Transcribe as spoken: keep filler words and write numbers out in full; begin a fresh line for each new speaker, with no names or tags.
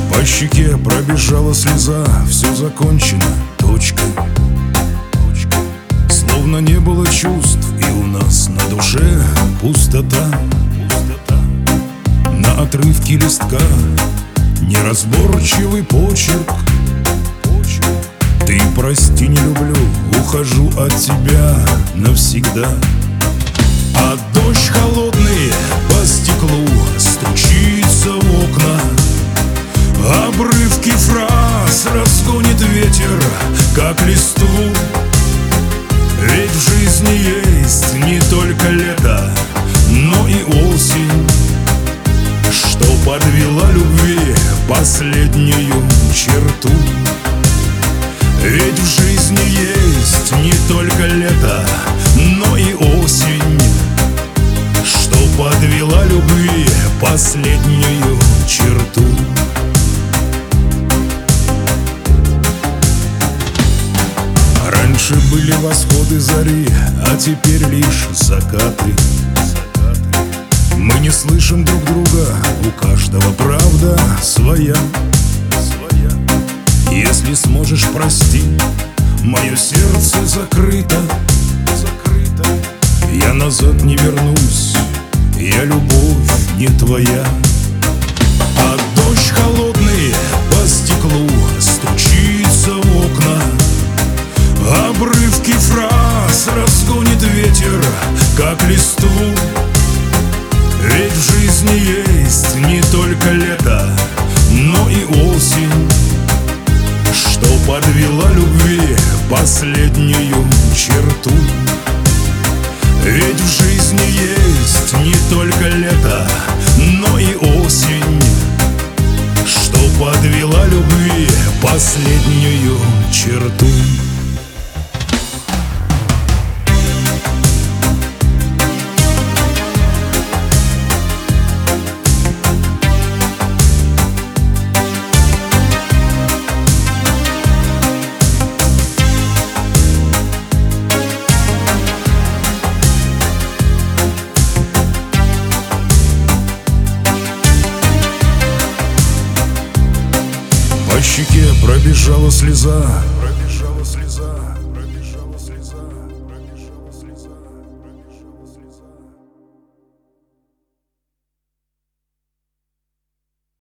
По щеке пробежала слеза, все закончено, точка. Словно не было чувств, и у нас на душе пустота. На отрывке листка неразборчивый почерк. Ты прости, не люблю, ухожу от тебя навсегда. А дождь холодный по стеклу стучится в окна. Обрывки фраз разгонит ветер, как листву. Ведь в жизни есть не только лето, но и осень, что подвела любви последнюю черту. Ведь в жизни есть не только лето, но и осень, что подвела любви последнюю черту. Раньше были восходы зари, а теперь лишь закаты. Мы не слышим друг друга, у каждого правда своя. Если сможешь, прости, мое сердце закрыто. Я назад не вернусь, я любовь не твоя. А дождь холодный по стеклу стучится в окна. Обрывки фраз разгонит ветер, как листву. Ведь в жизни есть не только лето, но и осень, что подвела любви последнюю черту. Ведь в жизни есть не только лето, но и осень, что подвела любви последнюю черту. По щеке пробежала слеза,